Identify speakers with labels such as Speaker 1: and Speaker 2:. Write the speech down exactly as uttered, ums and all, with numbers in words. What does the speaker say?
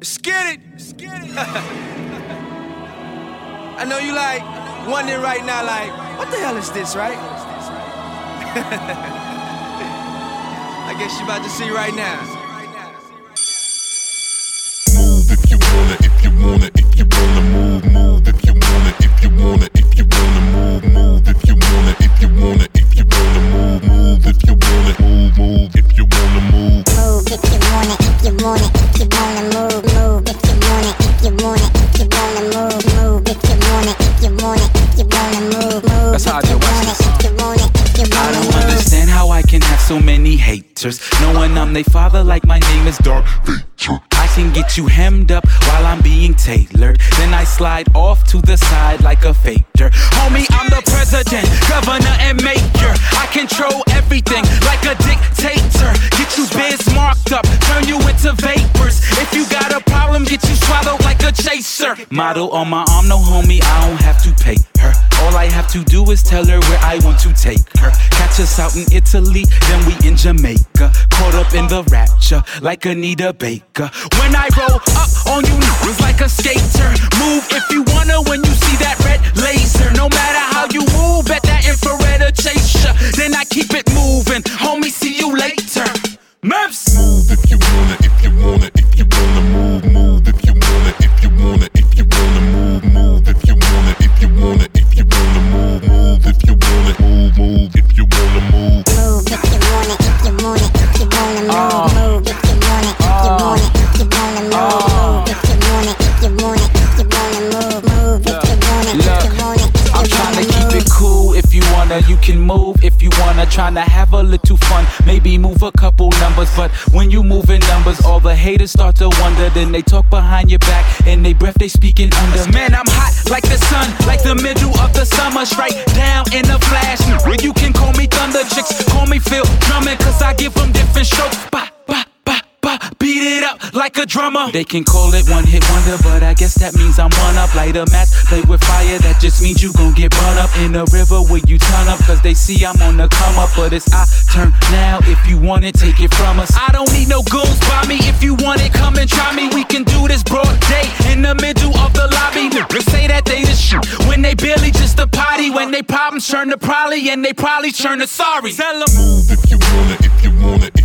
Speaker 1: Let's get it. Let's get it. I know you like wondering right now, like, what the hell is this, right? I guess you about to see right now.
Speaker 2: Move if you wanna, if you wanna, if you wanna move, move if you wanna, if you wanna, if you wanna move, move if you wanna, if you wanna, if you wanna move, move if you wanna, move, move if you wanna move.
Speaker 3: Move if you wanna, if you wanna, if you wanna move, move if you wanna, if you wanna, if you wanna move, move if you wanna, if you wanna, if you wanna move, move.
Speaker 4: That's how I do it.
Speaker 3: If you wanna, if you wanna,
Speaker 4: I don't understand how I can have so many haters, knowing I'm their father like my name is Dark Vader. I can get you hemmed up while I'm being tailored, then I slide off to the side like a fader. Homie, I'm the president, governor, and mayor. I control everything like a dictator. Get you biz marked up, turn you into vapors. If you got a problem, get you swallowed like a chaser. Model on my arm, no homie, I don't have to pay her. All I have to do is tell her where I want to take her. Catch us out in Italy, then we in Jamaica. Caught up in the rapture like Anita Baker. When I roll up on you niggas like a skater. Move if you wanna when you see that red laser. No matter how you move, bet that infrared will chase ya. Then I keep it moving, homie, see you later. Mavs!
Speaker 2: Move if you wanna, if you wanna, if you wanna move, move if you wanna, if you wanna, if you wanna move, move if you wanna, if you wanna, if you wanna move, move if you wanna, move, move if you wanna move.
Speaker 3: move if you wanna, if you wanna, if you wanna move, move if you wanna, if you wanna, if you wanna move, move if you wanna, if you wanna, if you wanna move, move if you wanna, if you wanna, if you
Speaker 4: I'm
Speaker 3: wanna
Speaker 4: tryna
Speaker 3: move.
Speaker 4: keep it cool. If you wanna, you can move. If you wanna, tryna have a little fun. Maybe move a couple numbers. But when you move in numbers, all the haters start to wonder. Then they talk behind your back, and they breath they speaking under. Man, I'm hot like the sun, like the middle of the summer. Straight down in a flash. You can call me Thunder, chicks call me Phil Drummond, cause I give them different strokes. Bah, bah, bah, bah. Beat it up like a drummer. They can call it one hit wonder, but I guess that means I'm one up. Light a match, play with fire, that just means you gon' get burned up in the river where you turn up, cause they see I'm on the come up. But it's our turn now, if you want it, take it from us. I don't need no goons by me, if you want it, come and try me. We can do this broad day, in the middle of the lobby. They say that they the shit, when they barely just a potty. When they problems turn to probably, and they probably turn to sorry. Tell 'em.
Speaker 2: Move if you wanna, if you wanna,